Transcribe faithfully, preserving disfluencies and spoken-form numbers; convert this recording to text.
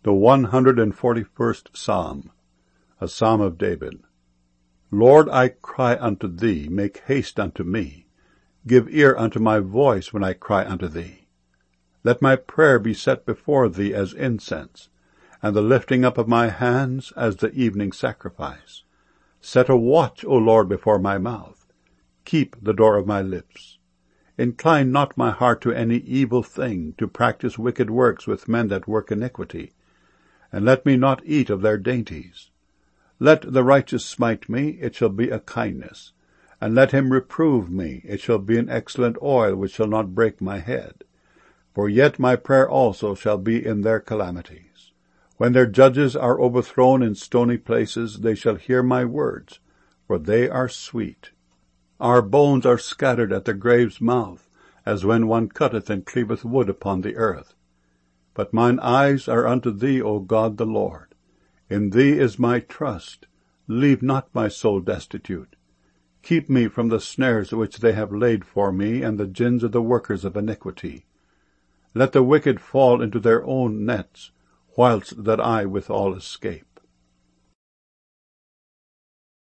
The one hundred and forty-first Psalm, a Psalm of David. Lord, I cry unto thee, make haste unto me. Give ear unto my voice when I cry unto thee. Let my prayer be set before thee as incense, and the lifting up of my hands as the evening sacrifice. Set a watch, O Lord, before my mouth. Keep the door of my lips. Incline not my heart to any evil thing, to practice wicked works with men that work iniquity. And let me not eat of their dainties. Let the righteous smite me, it shall be a kindness. And let him reprove me, it shall be an excellent oil which shall not break my head. For yet my prayer also shall be in their calamities. When their judges are overthrown in stony places, they shall hear my words, for they are sweet. Our bones are scattered at the grave's mouth, as when one cutteth and cleaveth wood upon the earth. But mine eyes are unto thee, O God the Lord. In thee is my trust. Leave not my soul destitute. Keep me from the snares which they have laid for me, and the gins of the workers of iniquity. Let the wicked fall into their own nets, whilst that I withal escape.